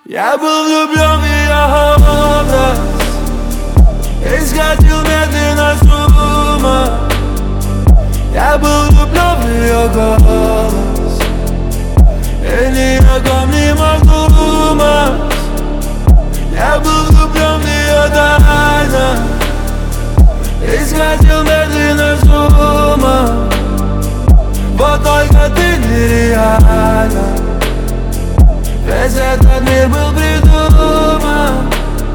Я был влюблен в ее образ, исходил медленно с ума. Я был влюблен в ее голос, и ни о ком не мог думать. Я был влюблен в ее тайну, исходил медленно с ума. Вот только ты нереальна, весь этот мир был придуман.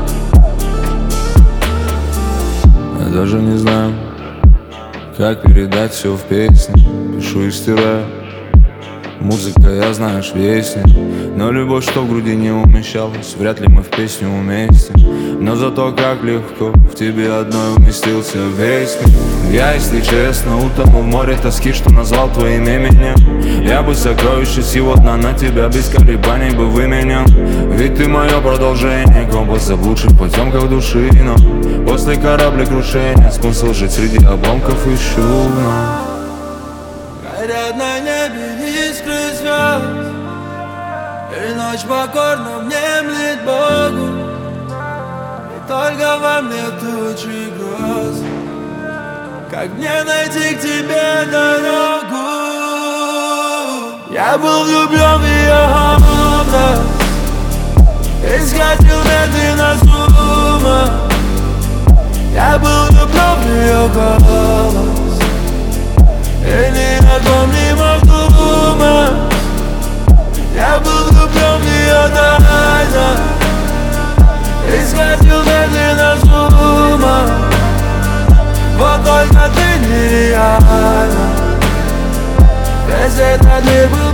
Я даже не знаю, как передать все в песне. Пишу и стираю. Музыка, я, знаешь, вестник. Но любовь, что в груди не умещалась, вряд ли мы в песню уместим. Но зато как легко в тебе одной уместился весь мир. Я, если честно, утонул в море тоски, что назвал твоим именем. Я бы сокровище сего дна на тебя без колебаний бы выменял. Ведь ты мое продолжение, компас заблудших потемков души. Но после кораблекрушения смысл жить среди обломков ищу. Горят на небе искры звезд, и ночь покорно внемлет Богу. И только во мне тучи гроз. Как мне найти к тебе дорогу? Я был влюблен в ее образ, исходил медленно с ума. Я был влюблен в ее голос, и ни о ком не мог думать. Я был влюблен в ее тайну, исходил медленно с ума. Вот только ты нереальна, весь этот мир был